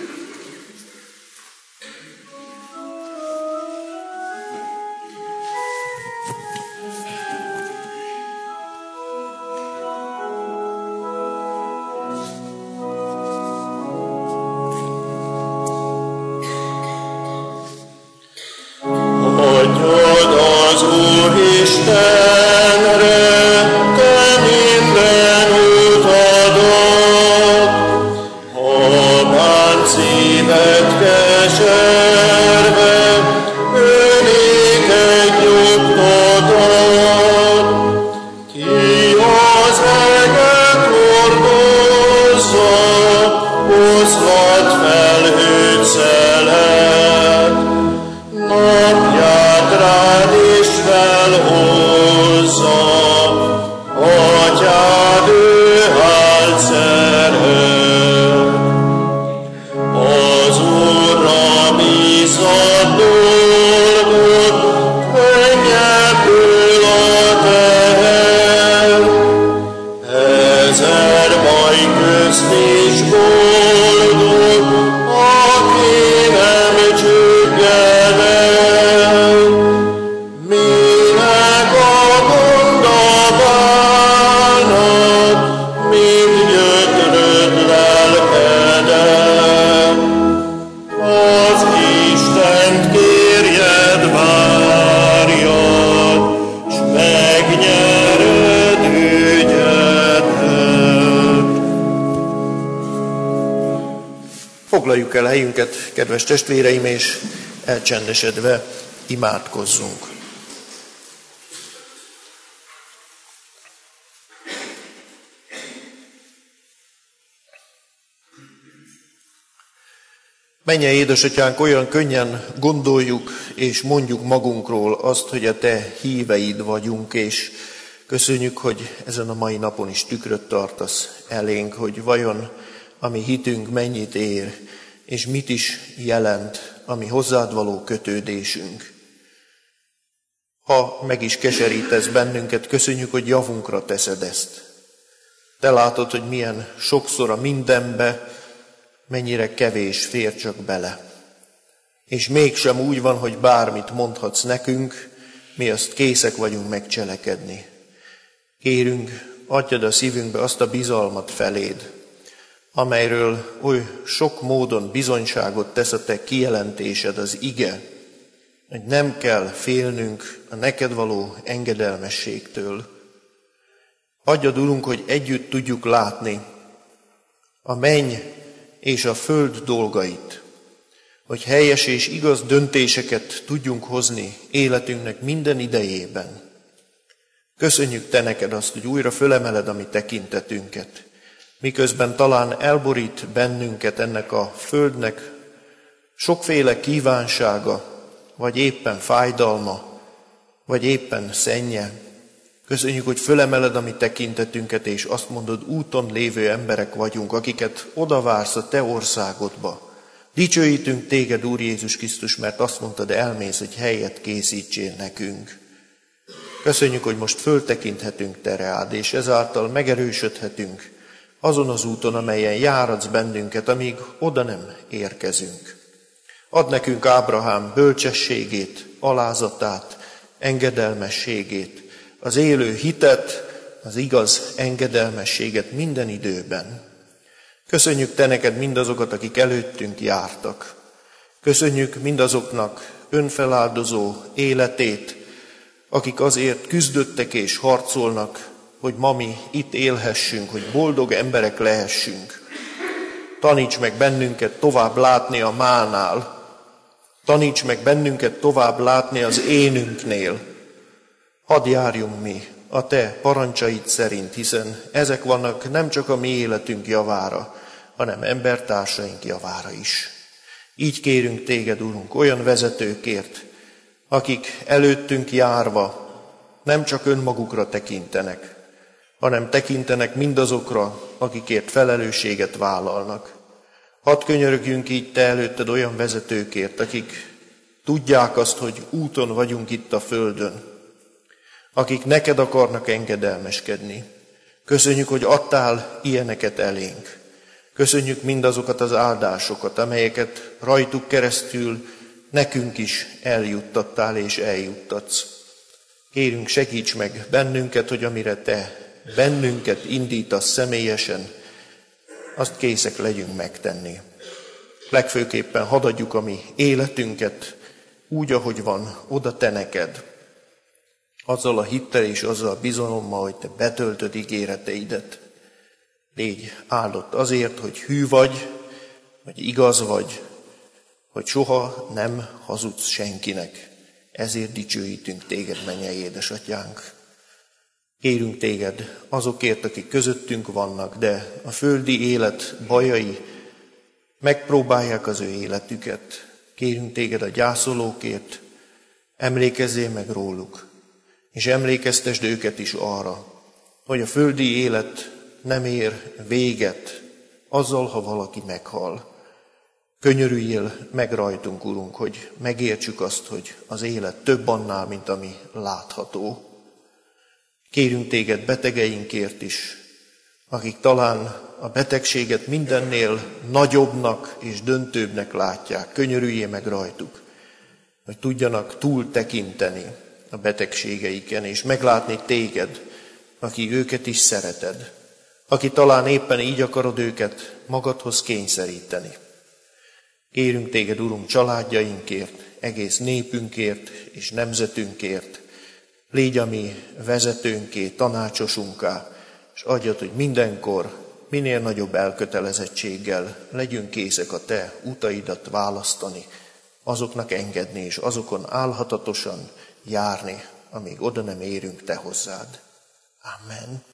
Foglaljuk el helyünket, kedves testvéreim, és elcsendesedve imádkozzunk. Mennyei édesatyánk, olyan könnyen gondoljuk és mondjuk magunkról azt, hogy a te híveid vagyunk, és köszönjük, hogy ezen a mai napon is tükröt tartasz elénk, hogy vajon a mi hitünk mennyit ér, és mit is jelent a mi hozzád való kötődésünk. Ha meg is keserítesz bennünket, köszönjük, hogy javunkra teszed ezt. Te látod, hogy milyen sokszor a mindenbe, mennyire kevés fér csak bele. És mégsem úgy van, hogy bármit mondhatsz nekünk, mi azt készek vagyunk megcselekedni. Kérünk, adjad a szívünkbe azt a bizalmat feléd, amelyről oly sok módon bizonyságot tesz a te kijelentésed, az ige, hogy nem kell félnünk a neked való engedelmességtől. Adjad, Urunk, hogy együtt tudjuk látni a menny és a föld dolgait, hogy helyes és igaz döntéseket tudjunk hozni életünknek minden idejében. Köszönjük te neked azt, hogy újra fölemeled a mi tekintetünket, miközben talán elborít bennünket ennek a földnek sokféle kívánsága, vagy éppen fájdalma, vagy éppen szennye. Köszönjük, hogy fölemeled a mi tekintetünket, és azt mondod, úton lévő emberek vagyunk, akiket odavársz a te országodba. Dicsőítünk téged, Úr Jézus Krisztus, mert azt mondtad, elmész, hogy helyet készítsél nekünk. Köszönjük, hogy most föltekinthetünk te reád, és ezáltal megerősödhetünk azon az úton, amelyen járatsz bennünket, amíg oda nem érkezünk. Add nekünk Ábrahám bölcsességét, alázatát, engedelmességét, az élő hitet, az igaz engedelmességet minden időben. Köszönjük te neked mindazokat, akik előttünk jártak. Köszönjük mindazoknak önfeláldozó életét, akik azért küzdöttek és harcolnak, hogy ma mi itt élhessünk, hogy boldog emberek lehessünk. Taníts meg bennünket tovább látni a mánál, taníts meg bennünket tovább látni az énünknél. Hadd járjunk mi a te parancsaid szerint, hiszen ezek vannak nem csak a mi életünk javára, hanem embertársaink javára is. Így kérünk téged, Urunk, olyan vezetőkért, akik előttünk járva nem csak önmagukra tekintenek, hanem tekintenek mindazokra, akikért felelősséget vállalnak. Hadd könyörögjünk így te előtted olyan vezetőkért, akik tudják azt, hogy úton vagyunk itt a földön, akik neked akarnak engedelmeskedni. Köszönjük, hogy adtál ilyeneket elénk. Köszönjük mindazokat az áldásokat, amelyeket rajtuk keresztül nekünk is eljuttattál és eljuttatsz. Kérünk, segíts meg bennünket, hogy amire te bennünket indítasz személyesen, azt készek legyünk megtenni. Legfőképpen hadd adjuk a mi életünket úgy, ahogy van, oda te neked. Azzal a hittel és azzal a bizalommal, hogy te betöltöd ígéreteidet. Légy áldott azért, hogy hű vagy, vagy igaz vagy, hogy soha nem hazudsz senkinek. Ezért dicsőítünk téged, mennyei édesatyánk. Kérünk téged azokért, akik közöttünk vannak, de a földi élet bajai megpróbálják az ő életüket. Kérünk téged a gyászolókért, emlékezzél meg róluk, és emlékeztesd őket is arra, hogy a földi élet nem ér véget azzal, ha valaki meghal. Könyörüljél meg rajtunk, Urunk, hogy megértsük azt, hogy az élet több annál, mint ami látható. Kérünk téged betegeinkért is, akik talán a betegséget mindennél nagyobbnak és döntőbbnek látják. Könyörüljél meg rajtuk, hogy tudjanak túl tekinteni a betegségeiken, és meglátni téged, aki őket is szereted, aki talán éppen így akarod őket magadhoz kényszeríteni. Kérünk téged, Urunk, családjainkért, egész népünkért és nemzetünkért, légy a mi vezetőnké, tanácsosunká, és adjad, hogy mindenkor minél nagyobb elkötelezettséggel legyünk készek a te utaidat választani, azoknak engedni, és azokon álhatatosan járni, amíg oda nem érünk te hozzád. Amen.